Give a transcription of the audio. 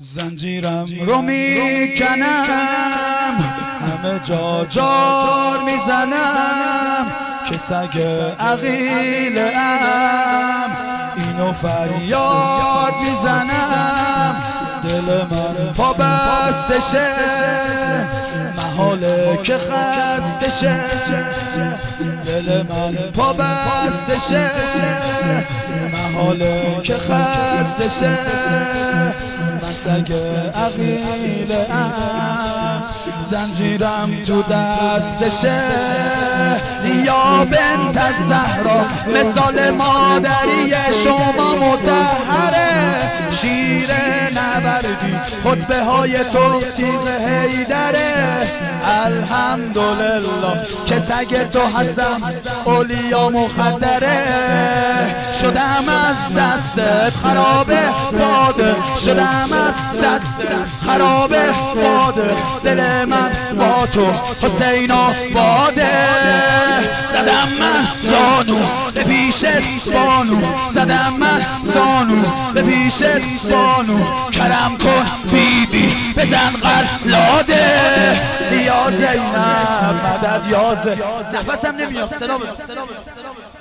زنجیرم رو میکنم، همه جا جار میزنم که سگ عقیله‌ام، اینو فریاد میزنم. دل من پا بستشه، محاله که خستشه. دل من پا بستشه، محاله که خستشه. من سگ عقیله‌ام، زنجیرم تو دستشه. یا بنت الزهرا مثال مادری شما مطهره، شیر نبردی خطبه های تو تیغ حیدره. الحمدلله که سگ تو هستم، اولیا مخدره. شدم از دستت خرابه باده، شدم از دستت خرابه باده. دل من با تو حسینا باده. زدم من زانو به پیشت بانو، زدم من زانو به پیشت بانو. کرم کن بیبی بزن قلاده، یا زینب مدد یا زینب. نفسم نمیاد، صدا بزن.